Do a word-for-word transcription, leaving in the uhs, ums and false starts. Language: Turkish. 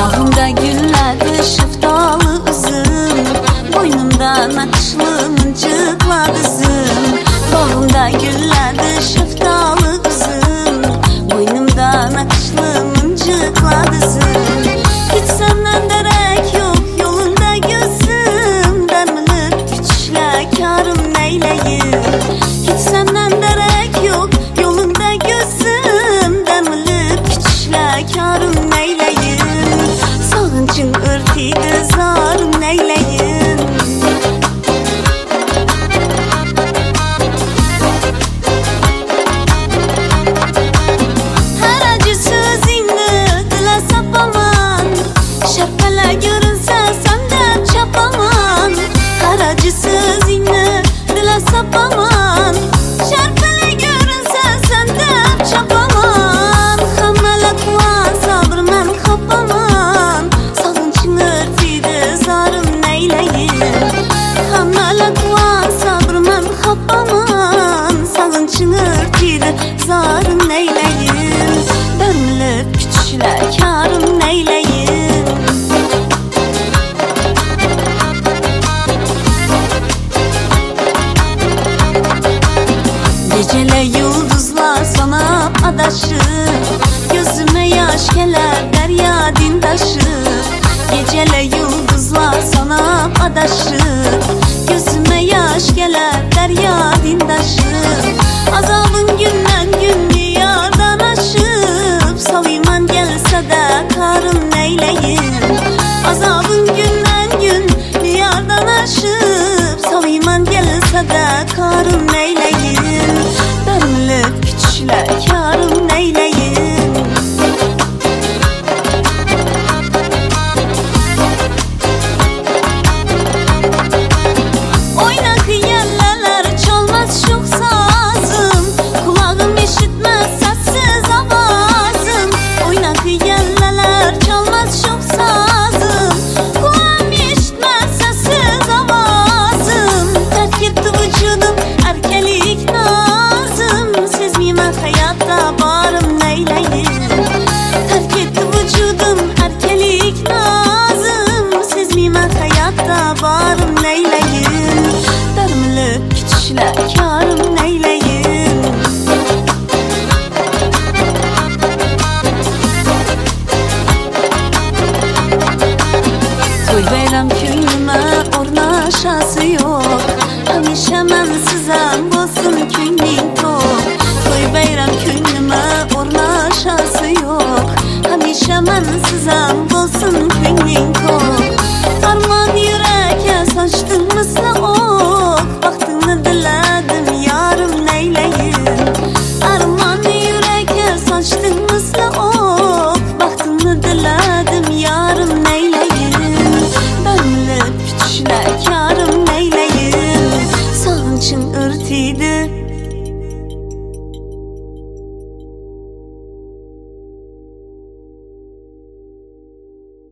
Bağımda güllerdi şıftalı üzüm, boynumda nakışlı mıncıkla dizim. Bağımda güllerdi şıftalı üzüm, boynumda nakışlı mıncıkla dizim. Hiç senden derek yok yolunda gözüm, demlik küçükle karım neyleyim. Hiç senden derek yok yolunda gözüm, demlik küçükle karım neyleyim. Sağınçın ırtıydı zarım neyleyim. Her acı sözünü dile sapaman, şerpele görünse senden çapaman. Her acı sözünü dile sapaman, şerpele görünse senden çapaman. Hamelet var sabır men kapaman, sağınçın örtüydü zarım neyleyim. Hamelet var sabır men kapaman, sağınçın örtüydü zarım neyleyim. Dönülüp küçükler karım neyleyim. Gecele yıldızlar sana adaşır, gözüme yaş geler derya dindaşır. Gecele yıldızlar sana adaşır, gözüme yaş geler derya dindaşır. Azabın günden gün diyardan aşıp, saviman gelse de karım neyleyim. Azabın günden gün diyardan aşıp, saviman gelse de karım neyleyim. Dönülüp küçükler karım neyleyim. Oynak yerler çalmaz çok sazım, kulağım işitmez sessiz avazım. Oynak yerler çalmaz çok sazım, kulağım işitmez sessiz avazım. Terk etti vücudum erkelik nazım, sezmeyemem hayatta barım neyleyim. Terk etti vücudum erkelik nazım, sezmeyemem hayatta barım neyleyim. Dönülüp küçükler karım neyleyim. Toy bayram köyüme ornaşası yok, hamisha men sizem bolsun köyning tok. Toy bayram köyüme ornaşası yok, hamisha men sizem bolsun köyning tok. Arman yüreğe saçtın misli ok, baktığını diledim yarım neyleyim. Arman yüreğe saçtın misli ok, baktığını diledim yarım neyleyim. Dönülüp küçükler karım neyleyim. Sağınçın örtüydü